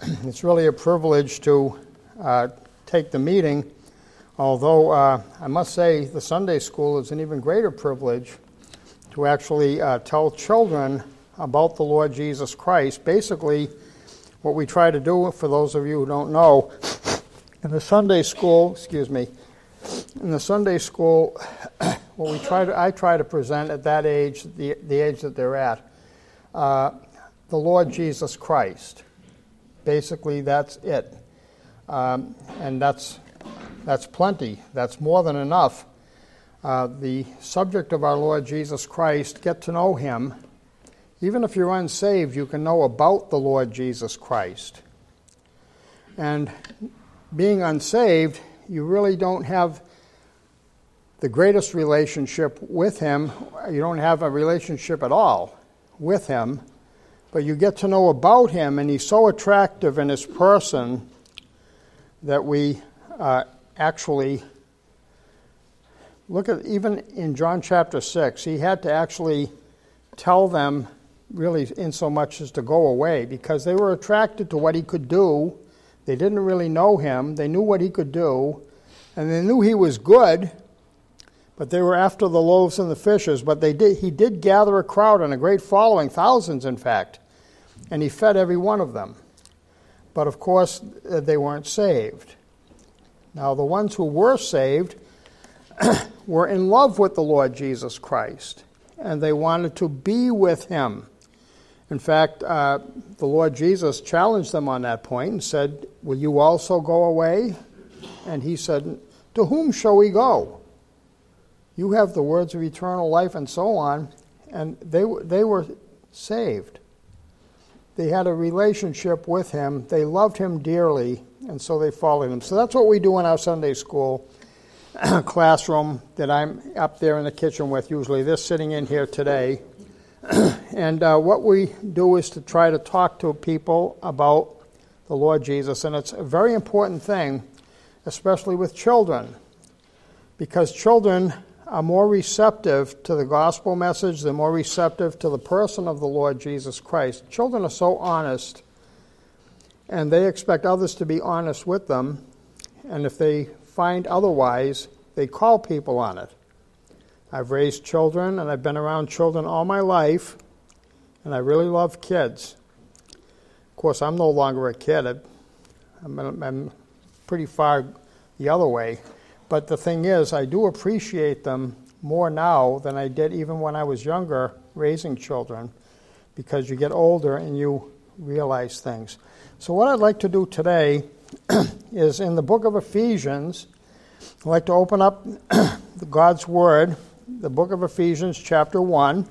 It's really a privilege to take the meeting, although I must say the Sunday school is an even greater privilege to actually tell children about the Lord Jesus Christ. Basically, what we try to do, for those of you who don't know, in the Sunday school, I try to present at that age, the age that they're at, the Lord Jesus Christ. Basically, that's it. And that's plenty. That's more than enough. The subject of our Lord Jesus Christ, get to know him. Even if you're unsaved, you can know about the Lord Jesus Christ. And being unsaved, you really don't have the greatest relationship with him. You don't have a relationship at all with him. But you get to know about him, and he's so attractive in his person that we actually look at, even in John chapter 6, he had to actually tell them, really in so much as to go away, because they were attracted to what he could do. They didn't really know him. They knew what he could do, and they knew he was good, but they were after the loaves and the fishes. But he did gather a crowd and a great following, thousands in fact, and he fed every one of them. But of course, they weren't saved. Now, the ones who were saved were in love with the Lord Jesus Christ, and they wanted to be with him. In fact, the Lord Jesus challenged them on that point and said, "Will you also go away?" And he said, "To whom shall we go? You have the words of eternal life," and so on. And they were saved. They had a relationship with him. They loved him dearly, and so they followed him. So that's what we do in our Sunday school classroom that I'm up there in the kitchen with usually. They're sitting in here today. And what we do is to try to talk to people about the Lord Jesus. And it's a very important thing, especially with children, because children are more receptive to the gospel message. They're more receptive to the person of the Lord Jesus Christ. Children are so honest, and they expect others to be honest with them. And if they find otherwise, they call people on it. I've raised children, and I've been around children all my life, and I really love kids. Of course, I'm no longer a kid. I'm pretty far the other way. But the thing is, I do appreciate them more now than I did even when I was younger raising children, because you get older and you realize things. So what I'd like to do today is in the book of Ephesians. I'd like to open up God's Word, the book of Ephesians, chapter 1.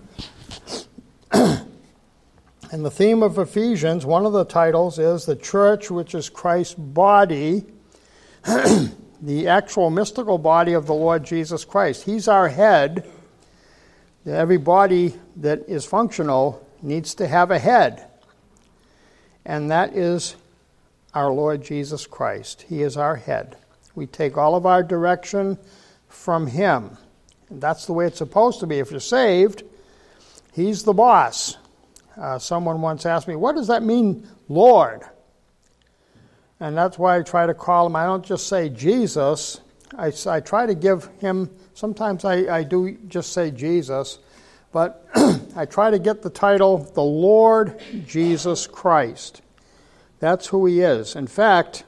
And the theme of Ephesians, one of the titles is The Church, which is Christ's body, the actual mystical body of the Lord Jesus Christ. He's our head. Every body that is functional needs to have a head. And that is our Lord Jesus Christ. He is our head. We take all of our direction from him. And that's the way it's supposed to be. If you're saved, he's the boss. Someone once asked me, "What does that mean, Lord?" And that's why I try to call him. I don't just say Jesus. I try to give him, sometimes I do just say Jesus, but I try to get the title, the Lord Jesus Christ. That's who he is. In fact,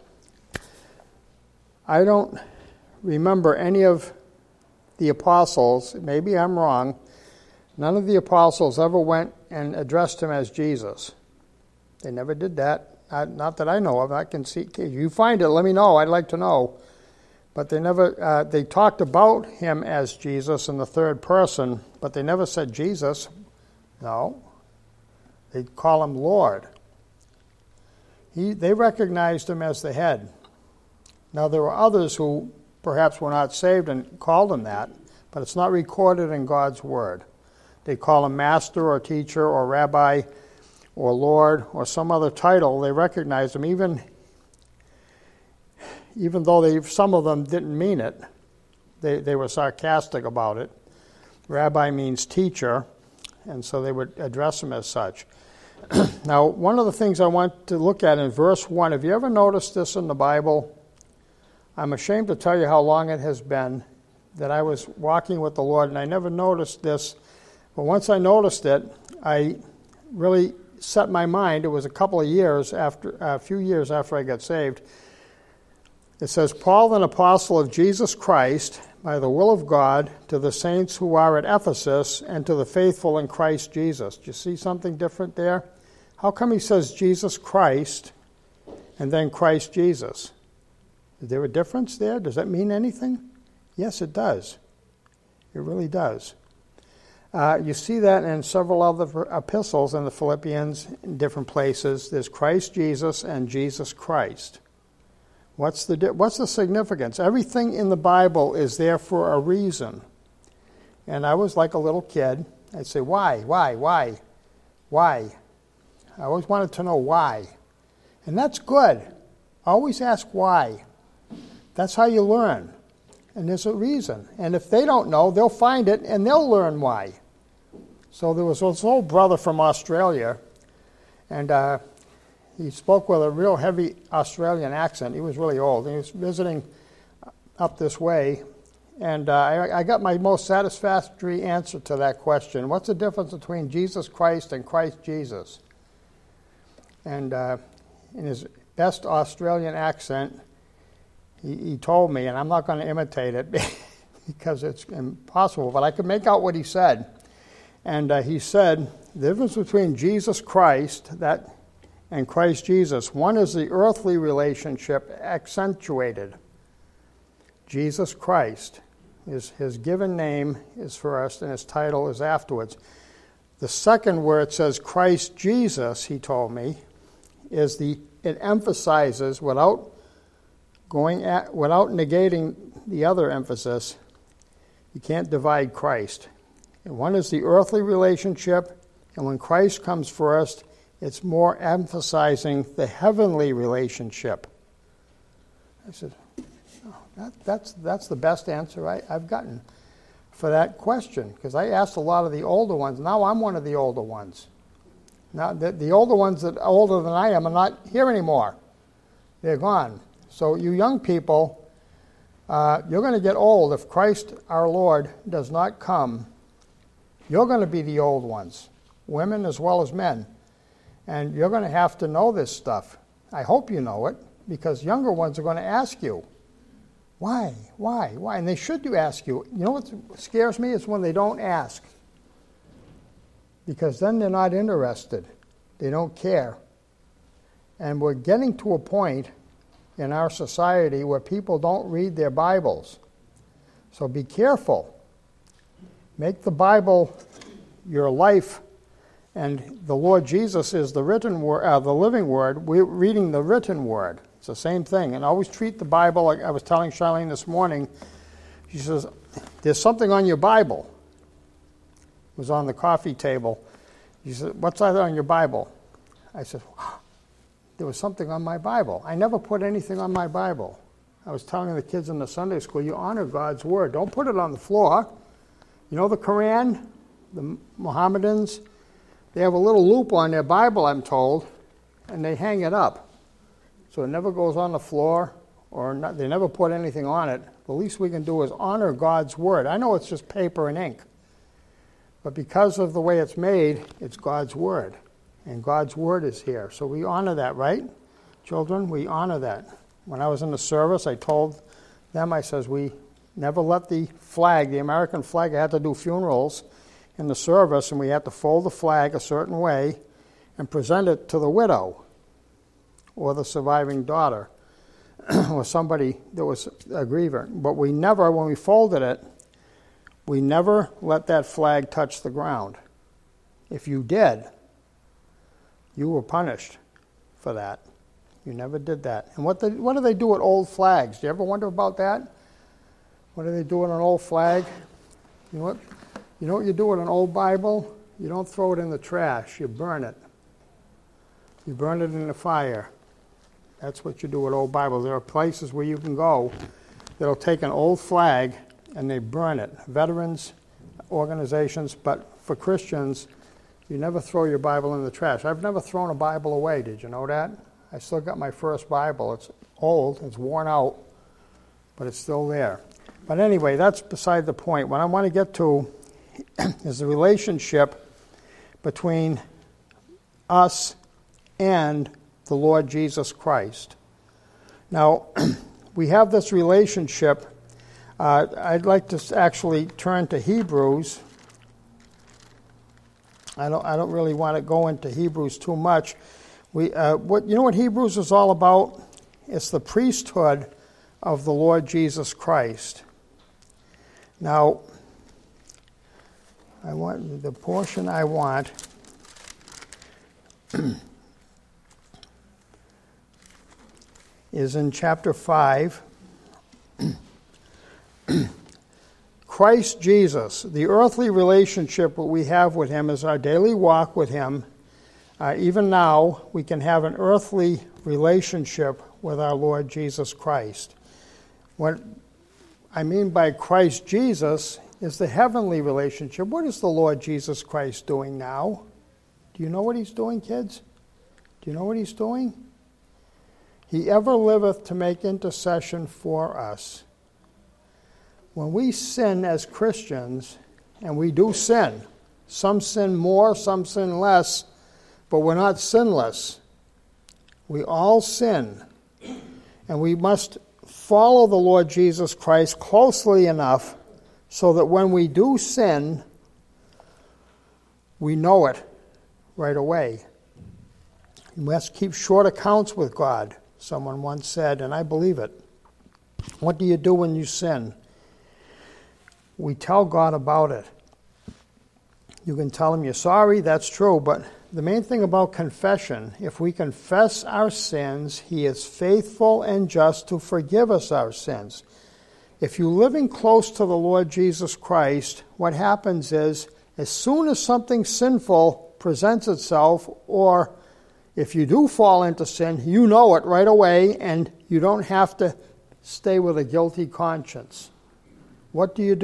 I don't remember any of the apostles, maybe I'm wrong, none of the apostles ever went and addressed him as Jesus. They never did that. Not that I know of. I can see. If you find it, let me know. I'd like to know. But they never. They talked about him as Jesus in the third person, but they never said Jesus. No. They call him Lord. They recognized him as the head. Now there were others who perhaps were not saved and called him that, but it's not recorded in God's Word. They call him Master or Teacher or Rabbi or Lord, or some other title. They recognized him, even though some of them didn't mean it. They were sarcastic about it. Rabbi means teacher, and so they would address him as such. Now, one of the things I want to look at in verse 1, have you ever noticed this in the Bible? I'm ashamed to tell you how long it has been that I was walking with the Lord, and I never noticed this. But once I noticed it, I really set my mind. It was a few years after I got saved. It says, Paul, an apostle of Jesus Christ, by the will of God, to the saints who are at Ephesus and to the faithful in Christ Jesus. Do you see something different there? How come he says Jesus Christ and then Christ Jesus? Is there a difference there? Does that mean anything? Yes, it does. It really does. You see that in several other epistles in the Philippians in different places. There's Christ Jesus and Jesus Christ. What's the significance? Everything in the Bible is there for a reason. And I was like a little kid. I'd say, why? I always wanted to know why. And that's good. Always ask why. That's how you learn. And there's a reason. And if they don't know, they'll find it and they'll learn why. So there was this old brother from Australia, and he spoke with a real heavy Australian accent. He was really old. He was visiting up this way, and I got my most satisfactory answer to that question. What's the difference between Jesus Christ and Christ Jesus? And in his best Australian accent, he told me, and I'm not going to imitate it because it's impossible, but I could make out what he said. And he said, the difference between Jesus Christ and Christ Jesus, one is the earthly relationship accentuated. Jesus Christ, his given name is first and his title is afterwards. The second, where it says Christ Jesus, he told me, it emphasizes without negating the other emphasis. You can't divide Christ. And one is the earthly relationship, and when Christ comes first, it's more emphasizing the heavenly relationship. I said, oh, that's the best answer I've gotten for that question, because I asked a lot of the older ones. Now I'm one of the older ones. Now the older ones that are older than I am are not here anymore. They're gone. So you young people, you're going to get old. If Christ our Lord does not come, you're going to be the old ones, women as well as men. And you're going to have to know this stuff. I hope you know it, because younger ones are going to ask you, why? And they should ask you. You know what scares me is when they don't ask. Because then they're not interested. They don't care. And we're getting to a point in our society where people don't read their Bibles. So be careful. Make the Bible your life, and the Lord Jesus is the written word, the living word. We're reading the written word. It's the same thing. And always treat the Bible like I was telling Charlene this morning. She says, there's something on your Bible. It was on the coffee table. She said, what's that on your Bible? I said, wow, there was something on my Bible. I never put anything on my Bible. I was telling the kids in the Sunday school, you honor God's word. Don't put it on the floor. You know the Quran, the Mohammedans, they have a little loop on their Bible, I'm told, and they hang it up. So it never goes on the floor, or not, they never put anything on it. The least we can do is honor God's word. I know it's just paper and ink, but because of the way it's made, it's God's word, and God's word is here. So we honor that, right? Children, we honor that. When I was in the service, I told them, I says, we never let the flag, the American flag, I had to do funerals in the service, and we had to fold the flag a certain way and present it to the widow or the surviving daughter or somebody that was a griever. But we never, when we folded it, we never let that flag touch the ground. If you did, you were punished for that. You never did that. And what do they do with old flags? Do you ever wonder about that? What do they do with an old flag? You know what you do with an old Bible? You don't throw it in the trash. You burn it. You burn it in the fire. That's what you do with old Bibles. There are places where you can go that'll take an old flag and they burn it. Veterans organizations, but for Christians, You never throw your Bible in the trash. I've never thrown a Bible away. Did you know that? I still got my first Bible. It's old. It's worn out, but it's still there. But anyway, that's beside the point. What I want to get to is the relationship between us and the Lord Jesus Christ. Now, we have this relationship. I'd like to actually turn to Hebrews. I don't really want to go into Hebrews too much. You know what Hebrews is all about? It's the priesthood of the Lord Jesus Christ. Now, the portion I want is in chapter 5. Christ Jesus, the earthly relationship that we have with him is our daily walk with him. Even now, we can have an earthly relationship with our Lord Jesus Christ. What I mean by Christ Jesus is the heavenly relationship. What is the Lord Jesus Christ doing now? Do you know what he's doing, kids? Do you know what he's doing? He ever liveth to make intercession for us. When we sin as Christians, and we do sin, some sin more, some sin less, but we're not sinless. We all sin. And we must follow the Lord Jesus Christ closely enough so that when we do sin, we know it right away. You must keep short accounts with God, someone once said, and I believe it. What do you do when you sin? We tell God about it. You can tell him you're sorry, that's true, but the main thing about confession, if we confess our sins, he is faithful and just to forgive us our sins. If you're living close to the Lord Jesus Christ, what happens is, as soon as something sinful presents itself, or if you do fall into sin, you know it right away, and you don't have to stay with a guilty conscience. What do?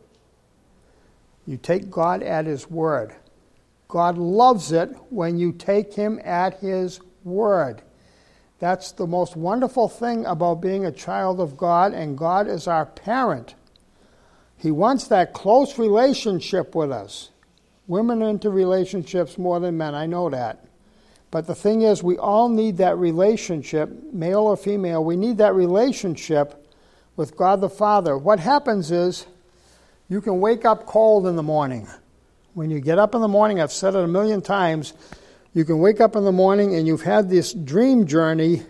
You take God at his word. God loves it when you take him at his word. That's the most wonderful thing about being a child of God, and God is our parent. He wants that close relationship with us. Women are into relationships more than men, I know that. But the thing is, we all need that relationship, male or female. We need that relationship with God the Father. What happens is, you can wake up cold in the morning. When you get up in the morning, I've said it a million times, you can wake up in the morning and you've had this dream journey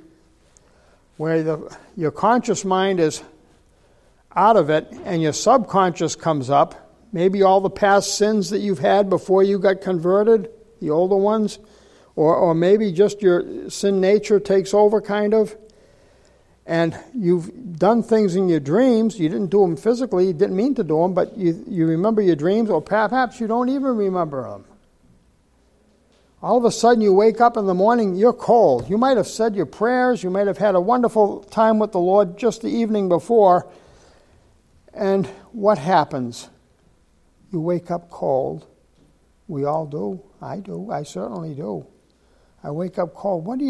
where your conscious mind is out of it and your subconscious comes up. Maybe all the past sins that you've had before you got converted, the older ones, or maybe just your sin nature takes over kind of. And you've done things in your dreams. You didn't do them physically. You didn't mean to do them, but you remember your dreams, or perhaps you don't even remember them. All of a sudden you wake up in the morning, you're cold. You might have said your prayers. You might have had a wonderful time with the Lord just the evening before. And what happens? You wake up cold. We all do. I do. I certainly do. I wake up cold. What do?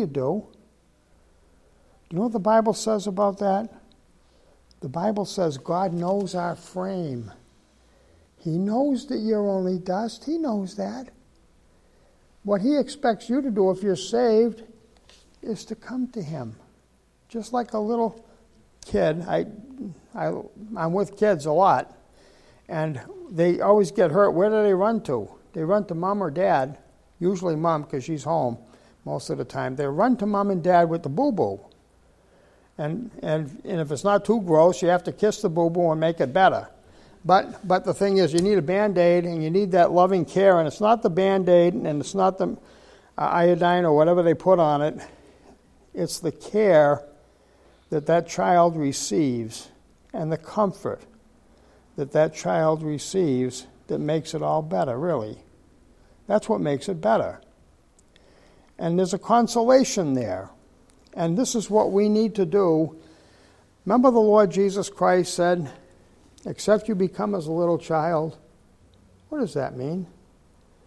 Do you know what the Bible says about that? The Bible says God knows our frame. He knows that you're only dust. He knows that. What he expects you to do if you're saved is to come to him. Just like a little kid. I'm with kids a lot. And they always get hurt. Where do they run to? They run to mom or dad. Usually mom, because she's home most of the time. They run to mom and dad with the boo-boo. And if it's not too gross, you have to kiss the boo-boo and make it better. But the thing is, you need a Band-Aid, and you need that loving care, and it's not the Band-Aid, and it's not the iodine or whatever they put on it. It's the care that child receives and the comfort that child receives that makes it all better, really. That's what makes it better. And there's a consolation there. And this is what we need to do. Remember the Lord Jesus Christ said, except you become as a little child. What does that mean?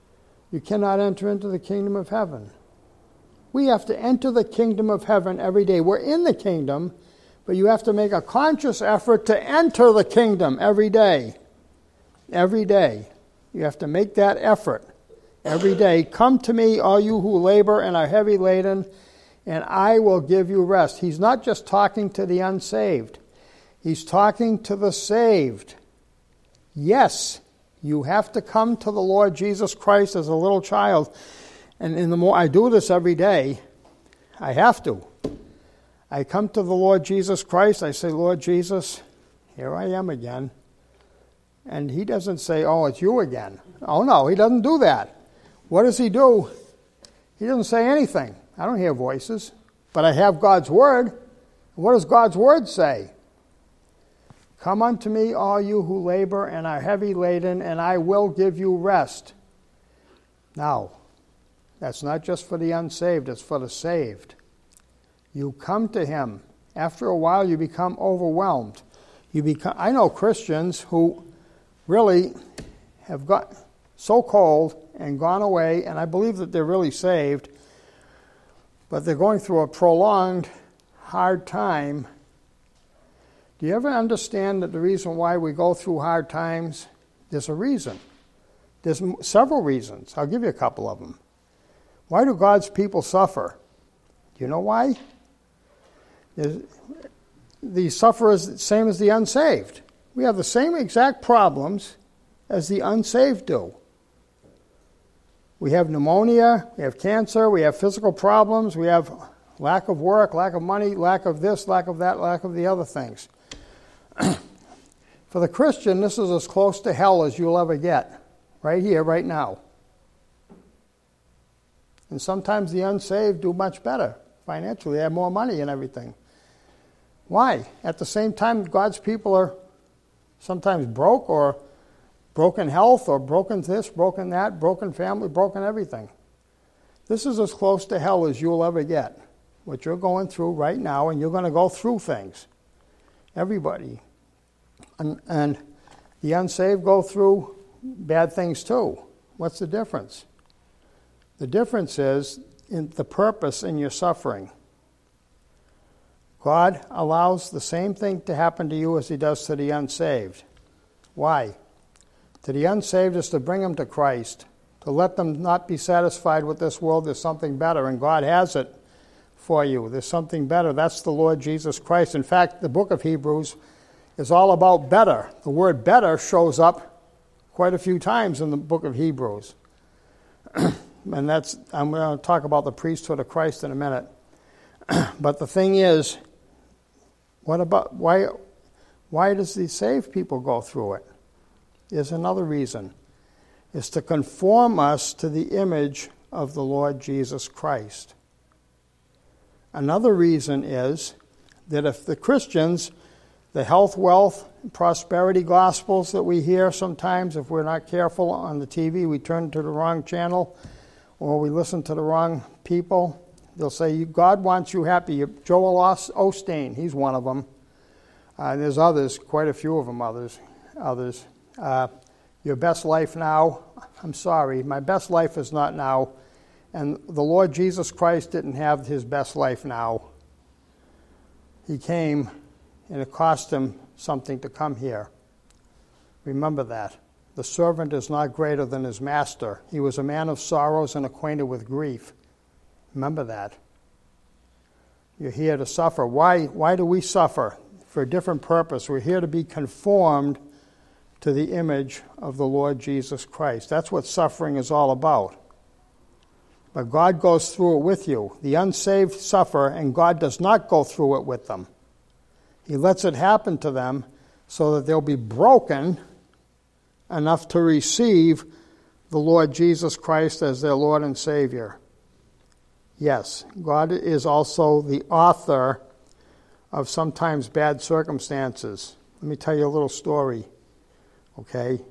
you cannot enter into the kingdom of heaven. We have to enter the kingdom of heaven every day. We're in the kingdom, but you have to make a conscious effort to enter the kingdom every day. Every day. You have to make that effort every day. Come to me, all you who labor and are heavy laden, and I will give you rest. He's not just talking to the unsaved. He's talking to the saved. Yes, you have to come to the Lord Jesus Christ as a little child. And in the more I do this every day, I have to. I come to the Lord Jesus Christ. I say, Lord Jesus, here I am again. And he doesn't say, oh, it's you again. Oh, no, he doesn't do that. What does he do? He doesn't say anything. I don't hear voices. But I have God's word. What does God's word say? Come unto me, all you who labor and are heavy laden, and I will give you rest. Now, that's not just for the unsaved, it's for the saved. You come to him. After a while, you become overwhelmed. I know Christians who really have got so cold and gone away, and I believe that they're really saved, but they're going through a prolonged, hard time. Do you ever understand that the reason why we go through hard times? There's a reason. There's several reasons. I'll give you a couple of them. Why do God's people suffer? Do you know why? The suffer is the same as the unsaved. We have the same exact problems as the unsaved do. We have pneumonia, we have cancer, we have physical problems, we have lack of work, lack of money, lack of this, lack of that, lack of the other things. For the Christian, this is as close to hell as you'll ever get, right here, right now. And sometimes the unsaved do much better financially. They have more money and everything. Why? At the same time, God's people are sometimes broke or broken health or broken this, broken that, broken family, broken everything. This is as close to hell as you'll ever get, what you're going through right now, and you're going to go through things. Everybody. And the unsaved go through bad things too. What's the difference? The difference is in the purpose in your suffering. God allows the same thing to happen to you as he does to the unsaved. Why? To the unsaved is to bring them to Christ, to let them not be satisfied with this world. There's something better, and God has it for you. There's something better. That's the Lord Jesus Christ. In fact, the book of Hebrews is all about better. The word better shows up quite a few times in the book of Hebrews. And I'm going to talk about the priesthood of Christ in a minute. But the thing is, why does the saved people go through it? There's another reason. It's to conform us to the image of the Lord Jesus Christ. Another reason is that if the Christians, the health, wealth, and prosperity gospels that we hear sometimes, if we're not careful on the TV, we turn to the wrong channel or we listen to the wrong people, they'll say, God wants you happy. Joel Osteen, he's one of them. And there's others, quite a few of them others. Your best life now, I'm sorry, my best life is not now. And the Lord Jesus Christ didn't have his best life now. He came, and it cost him something to come here. Remember that. The servant is not greater than his master. He was a man of sorrows and acquainted with grief. Remember that. You're here to suffer. Why do we suffer? For a different purpose. We're here to be conformed to the image of the Lord Jesus Christ. That's what suffering is all about. But God goes through it with you. The unsaved suffer, and God does not go through it with them. He lets it happen to them so that they'll be broken enough to receive the Lord Jesus Christ as their Lord and Savior. Yes, God is also the author of sometimes bad circumstances. Let me tell you a little story, okay?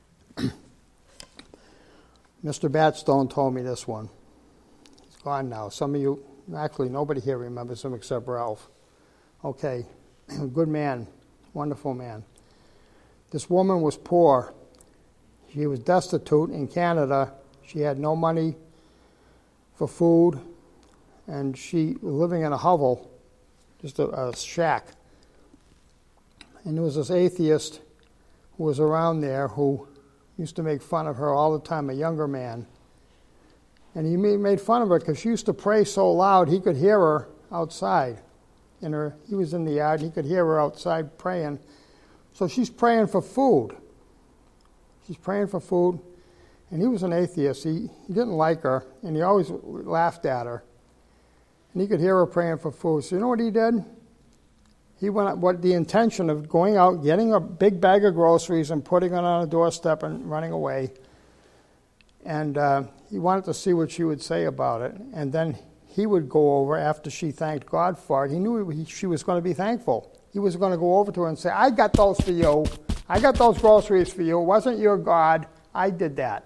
Mr. Batstone told me this one. He's gone now. Some of you, actually nobody here remembers him except Ralph. Okay, good man, wonderful man. This woman was poor. She was destitute in Canada. She had no money for food, and she was living in a hovel, just a shack. And there was this atheist who was around there who used to make fun of her all the time, a younger man. And he made fun of her because she used to pray so loud he could hear her outside. He was in the yard, and he could hear her outside praying. So she's praying for food. She's praying for food. And he was an atheist. He didn't like her, and he always laughed at her. And he could hear her praying for food. So you know what he did? He went with the intention of going out, getting a big bag of groceries and putting it on a doorstep and running away. And he wanted to see what she would say about it. And then he would go over after she thanked God for it. He knew she was going to be thankful. He was going to go over to her and say, I got those for you. I got those groceries for you. It wasn't your God. I did that.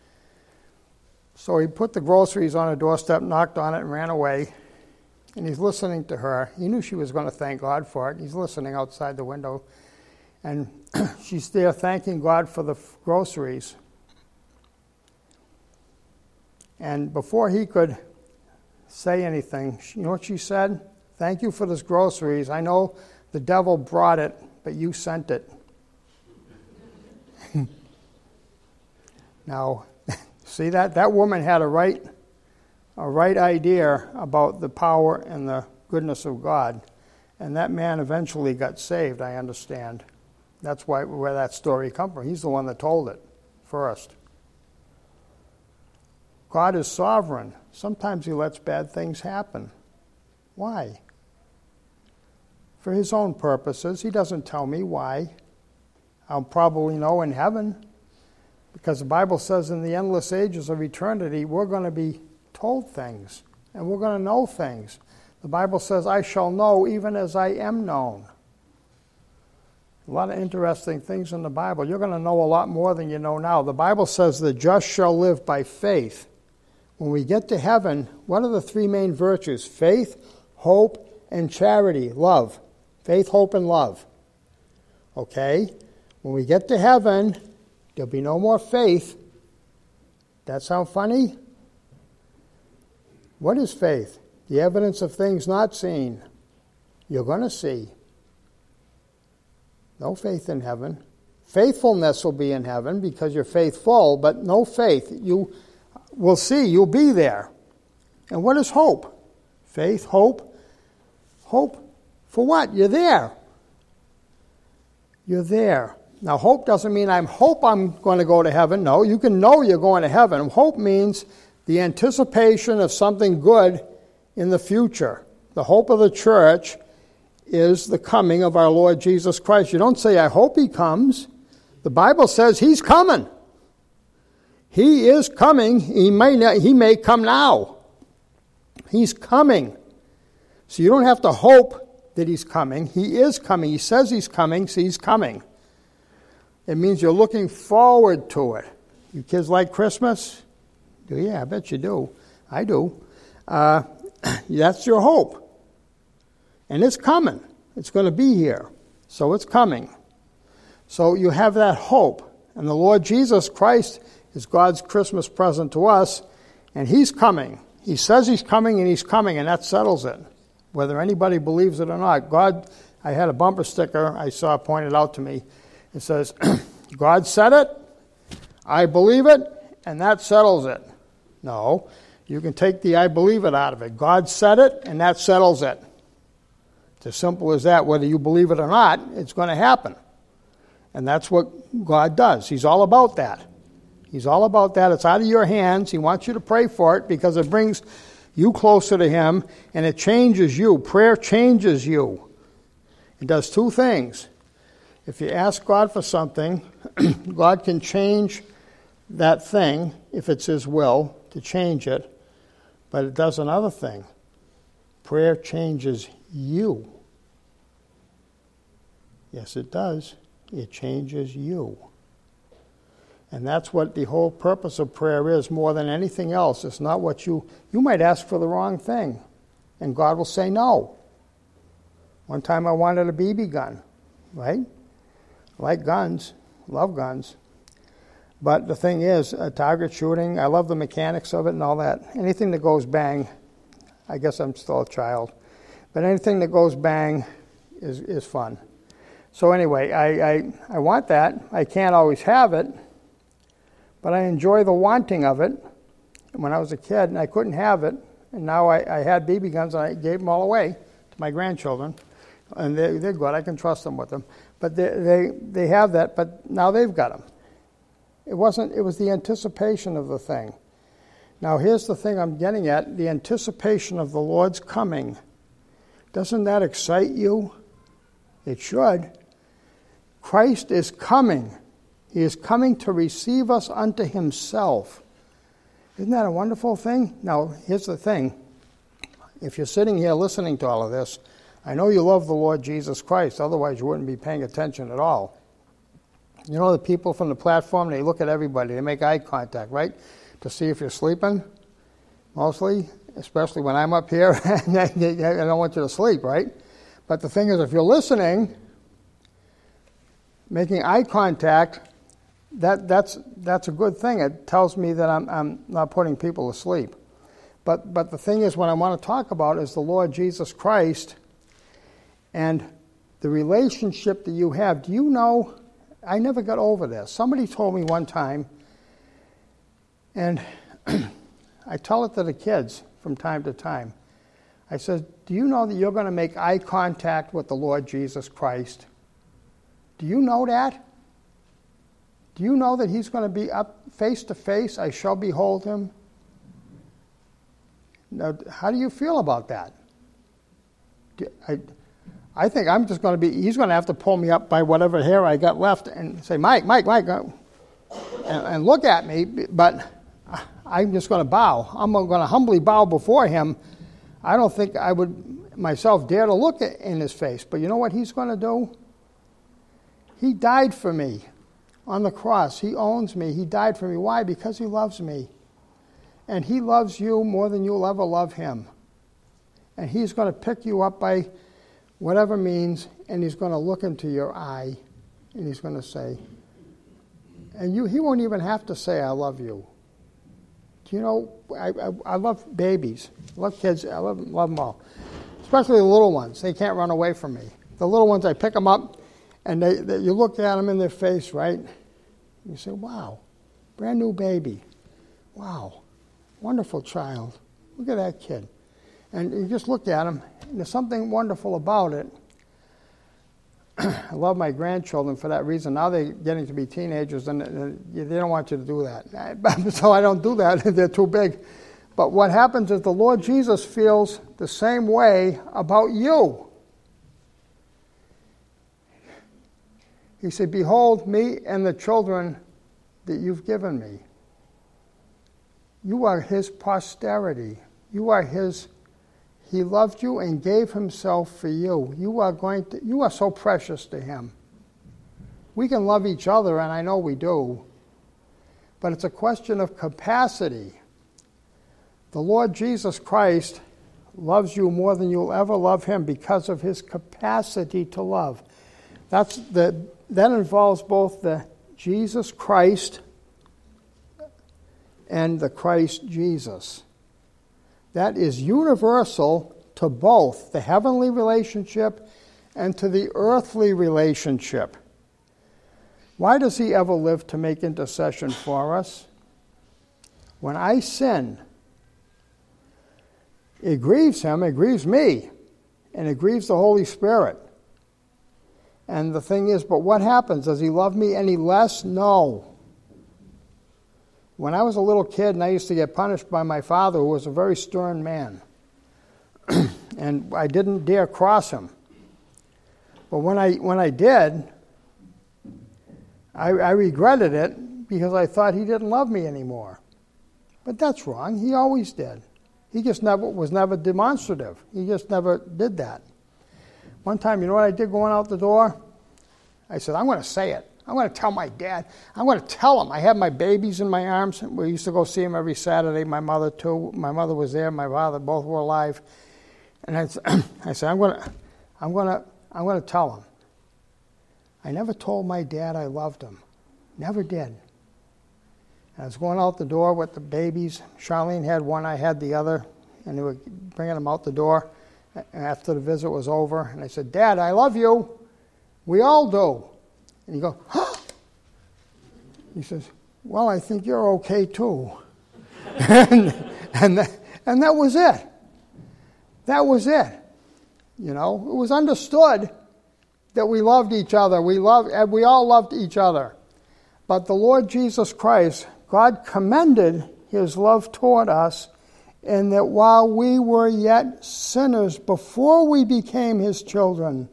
So he put the groceries on a doorstep, knocked on it, and ran away. And he's listening to her. He knew she was going to thank God for it. He's listening outside the window. And she's there thanking God for the groceries. And before he could say anything, you know what she said? Thank you for this groceries. I know the devil brought it, but you sent it. Now, see that woman had a right idea about the power and the goodness of God. And that man eventually got saved, I understand. That's where that story comes from. He's the one that told it first. God is sovereign. Sometimes he lets bad things happen. Why? For his own purposes. He doesn't tell me why. I'll probably know in heaven. Because the Bible says in the endless ages of eternity, we're going to be told things. And we're going to know things. The Bible says, I shall know even as I am known. A lot of interesting things in the Bible. You're going to know a lot more than you know now. The Bible says the just shall live by faith. When we get to heaven, what are the three main virtues? Faith, hope, and charity. Love. Faith, hope, and love. Okay? When we get to heaven, there'll be no more faith. That sound funny? What is faith? The evidence of things not seen. You're going to see. No faith in heaven. Faithfulness will be in heaven because you're faithful, but no faith. You will see. You'll be there. And what is hope? Faith, hope. Hope for what? You're there. You're there. Now, hope doesn't mean I'm going to go to heaven. No, you can know you're going to heaven. Hope means the anticipation of something good in the future. The hope of the church is the coming of our Lord Jesus Christ. You don't say, I hope he comes. The Bible says he's coming. He is coming. He may come now. He's coming. So you don't have to hope that he's coming. He is coming. He says he's coming, so he's coming. It means you're looking forward to it. You kids like Christmas? Do you? I bet you do. I do. That's your hope. And it's coming. It's going to be here. So it's coming. So you have that hope. And the Lord Jesus Christ is God's Christmas present to us. And he's coming. He says he's coming, and that settles it. Whether anybody believes it or not. God, I had a bumper sticker I saw pointed out to me. It says, God said it, I believe it, and that settles it. No, you can take the I believe it out of it. God said it, and that settles it. It's as simple as that. Whether you believe it or not, it's going to happen. And that's what God does. He's all about that. He's all about that. It's out of your hands. He wants you to pray for it because it brings you closer to him, and it changes you. Prayer changes you. It does two things. If you ask God for something, God can change that thing, if it's his will, to change it. But it does another thing. Prayer changes you. Yes, it does. It changes you. And that's what the whole purpose of prayer is more than anything else. It's not what you might ask for the wrong thing, and God will say no. One time I wanted a BB gun, right? I like guns, love guns. But the thing is, target shooting, I love the mechanics of it and all that. Anything that goes bang, I guess I'm still a child, but anything that goes bang is fun. So anyway, I want that. I can't always have it, but I enjoy the wanting of it. When I was a kid, and I couldn't have it, and now I had BB guns, and I gave them all away to my grandchildren, and they're good. I can trust them with them. But they have that, but now they've got them. It was the anticipation of the thing. Now here's the thing I'm getting at, the anticipation of the Lord's coming. Doesn't that excite you? It should. Christ is coming. He is coming to receive us unto himself. Isn't that a wonderful thing? Now, here's the thing. If you're sitting here listening to all of this, I know you love the Lord Jesus Christ, otherwise you wouldn't be paying attention at all. You know the people from the platform, they look at everybody, they make eye contact, right? To see if you're sleeping, mostly, especially when I'm up here, and I don't want you to sleep, right? But the thing is, if you're listening, making eye contact, that's a good thing. It tells me that I'm not putting people to sleep. But the thing is, what I want to talk about is the Lord Jesus Christ and the relationship that you have. Do you know, I never got over this. Somebody told me one time, and I tell it to the kids from time to time. I said, do you know that you're going to make eye contact with the Lord Jesus Christ? Do you know that? Do you know that he's going to be up face to face? I shall behold him. Now, how do you feel about that? I think I'm just going to be, he's going to have to pull me up by whatever hair I got left and say, Mike, and look at me, but I'm just going to bow. I'm going to humbly bow before him. I don't think I would myself dare to look in his face, but you know what he's going to do? He died for me on the cross. He owns me. He died for me. Why? Because he loves me. And he loves you more than you'll ever love him. And he's going to pick you up by whatever means, and he's going to look into your eye, and he's going to say, and he won't even have to say, I love you. Do you know, I love babies. I love kids. I love them all. Especially the little ones. They can't run away from me. The little ones, I pick them up, and you look at them in their face, right? You say, wow, brand new baby. Wow, wonderful child. Look at that kid. And you just look at them, and there's something wonderful about it. I love my grandchildren for that reason. Now they're getting to be teenagers, and they don't want you to do that. So I don't do that. They're too big. But what happens is the Lord Jesus feels the same way about you. He said, behold me and the children that you've given me. You are his posterity. You are his. He loved you and gave himself for you. You are so precious to him. We can love each other, and I know we do, but it's a question of capacity. The Lord Jesus Christ loves you more than you'll ever love him because of his capacity to love. That involves both the Jesus Christ and the Christ Jesus. That is universal to both the heavenly relationship and to the earthly relationship. Why does he ever live to make intercession for us? When I sin, it grieves him, it grieves me, and it grieves the Holy Spirit. And the thing is, but what happens? Does he love me any less? No. When I was a little kid and I used to get punished by my father, who was a very stern man, and I didn't dare cross him. But when I did, I regretted it because I thought he didn't love me anymore. But that's wrong. He always did. He just was never demonstrative. He just never did that. One time, you know what I did going out the door? I said, I'm going to say it. I'm going to tell my dad. I'm going to tell him. I had my babies in my arms. We used to go see him every Saturday. My mother, too. My mother was there. My father, both were alive. And I said, I'm going to tell him. I never told my dad I loved him. Never did. I was going out the door with the babies. Charlene had one, I had the other, and they were bringing them out the door after the visit was over. And I said, Dad, I love you. We all do. And he goes, huh? He says, well, I think you're okay too. and that was it. That was it. You know, it was understood that we loved each other. We all loved each other. But the Lord Jesus Christ, God commended his love toward us in that while we were yet sinners, before we became his children,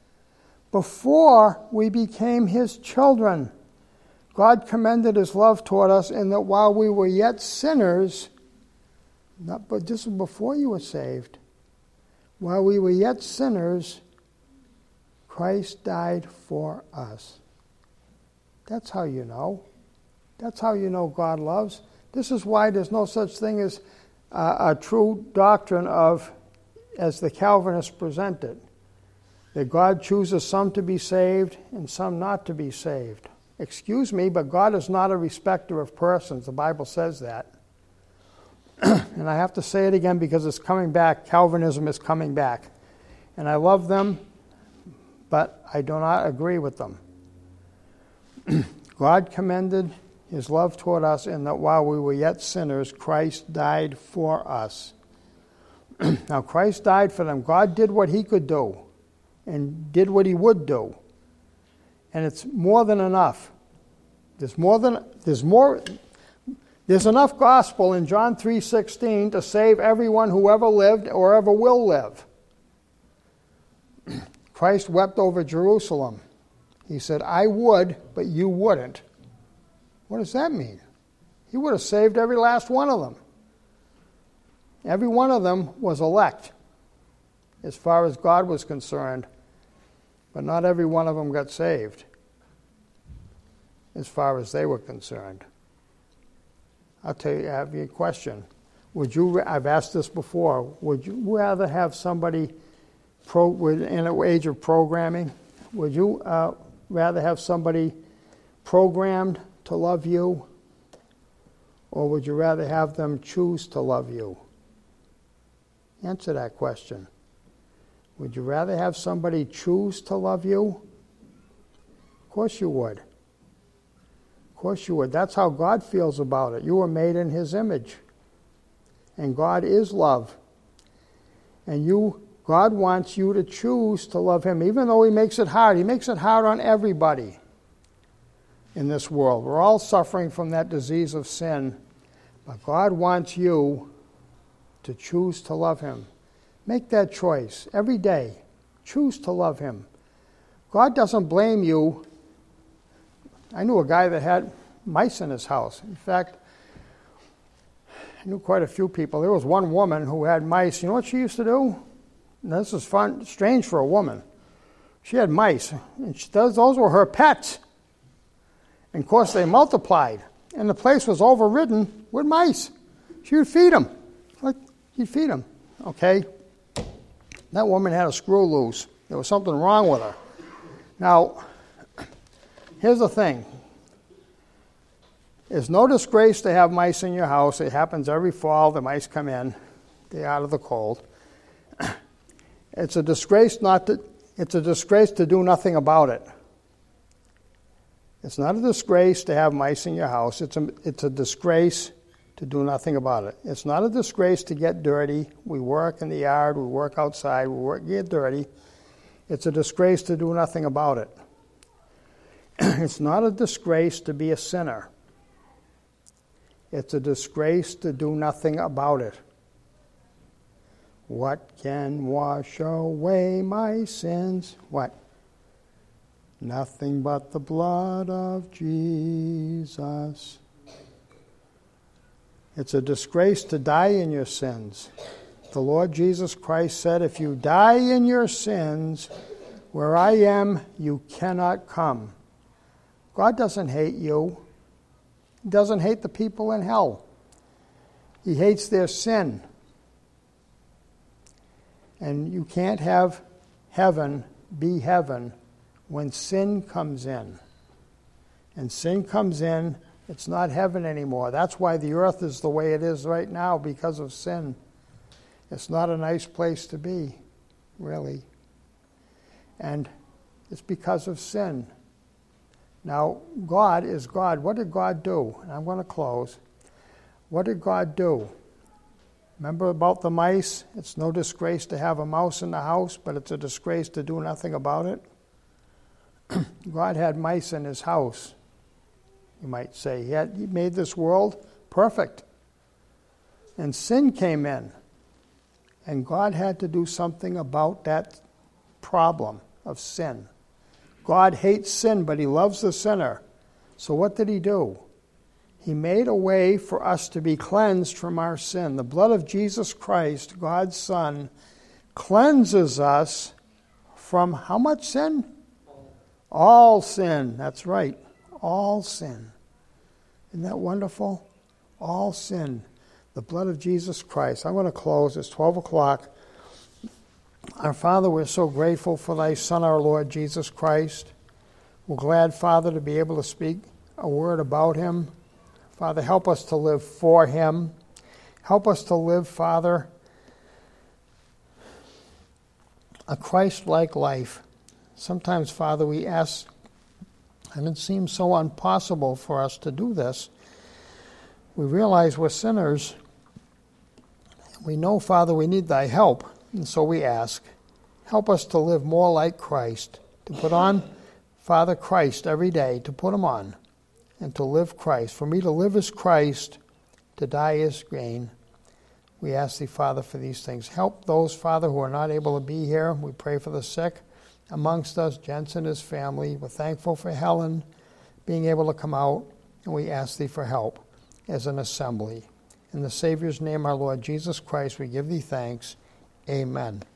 God commended his love toward us in that while we were yet sinners, but this was before you were saved, while we were yet sinners, Christ died for us. That's how you know. That's how you know God loves. This is why there's no such thing as a true doctrine as the Calvinists present it, that God chooses some to be saved and some not to be saved. Excuse me, but God is not a respecter of persons. The Bible says that. And I have to say it again because it's coming back. Calvinism is coming back. And I love them, but I do not agree with them. God commended his love toward us in that while we were yet sinners, Christ died for us. Now, Christ died for them. God did what he could do and did what he would do. And it's more than enough. There's enough gospel in John 3:16 to save everyone who ever lived or ever will live. Christ wept over Jerusalem. He said, I would, but you wouldn't. What does that mean? He would have saved every last one of them. Every one of them was elect, as far as God was concerned, but not every one of them got saved, as far as they were concerned. I'll tell you, I have you a question. I've asked this before, would you rather have somebody in an age of programming, would you rather have somebody programmed to love you, or would you rather have them choose to love you? Answer that question. Would you rather have somebody choose to love you? Of course you would. Of course you would. That's how God feels about it. You were made in his image. And God is love. And God wants you to choose to love him, even though he makes it hard. He makes it hard on everybody in this world. We're all suffering from that disease of sin. But God wants you to choose to love him. Make that choice every day. Choose to love him. God doesn't blame you. I knew a guy that had mice in his house. In fact, I knew quite a few people. There was one woman who had mice. You know what she used to do? And this is strange for a woman. She had mice, and those were her pets. And of course, they multiplied, and the place was overridden with mice. She would feed them. She'd feed them. Okay? That woman had a screw loose. There was something wrong with her. Now, here's the thing. It's no disgrace to have mice in your house. It happens every fall. The mice come in. They're out of the cold. It's a disgrace to do nothing about it. It's not a disgrace to have mice in your house. It's a disgrace to do nothing about it. It's not a disgrace to get dirty. We work in the yard, we work outside, get dirty. It's a disgrace to do nothing about it. It's not a disgrace to be a sinner. It's a disgrace to do nothing about it. What can wash away my sins? What? Nothing but the blood of Jesus. It's a disgrace to die in your sins. The Lord Jesus Christ said, if you die in your sins, where I am, you cannot come. God doesn't hate you. He doesn't hate the people in hell. He hates their sin. And you can't have heaven be heaven when sin comes in. And sin comes in It's not heaven anymore. That's why the earth is the way it is right now, because of sin. It's not a nice place to be, really. And it's because of sin. Now, God is God. What did God do? And I'm going to close. What did God do? Remember about the mice? It's no disgrace to have a mouse in the house, but it's a disgrace to do nothing about it. God had mice in his house, you might say. He made this world perfect. And sin came in. And God had to do something about that problem of sin. God hates sin, but he loves the sinner. So what did he do? He made a way for us to be cleansed from our sin. The blood of Jesus Christ, God's Son, cleanses us from how much sin? All sin. That's right. All sin. Isn't that wonderful? All sin. The blood of Jesus Christ. I'm going to close. It's 12 o'clock. Our Father, we're so grateful for thy Son, our Lord Jesus Christ. We're glad, Father, to be able to speak a word about him. Father, help us to live for him. Help us to live, Father, a Christ-like life. Sometimes, Father, we ask, and it seems so impossible for us to do this. We realize we're sinners. We know, Father, we need thy help, and so we ask, help us to live more like Christ, to put on, Father, Christ every day, to put him on, and to live Christ. For me to live as Christ, to die is gain. We ask thee, Father, for these things. Help those, Father, who are not able to be here. We pray for the sick amongst us, Jensen and his family. We're thankful for Helen being able to come out, and we ask thee for help as an assembly. In the Savior's name, our Lord Jesus Christ, we give thee thanks. Amen.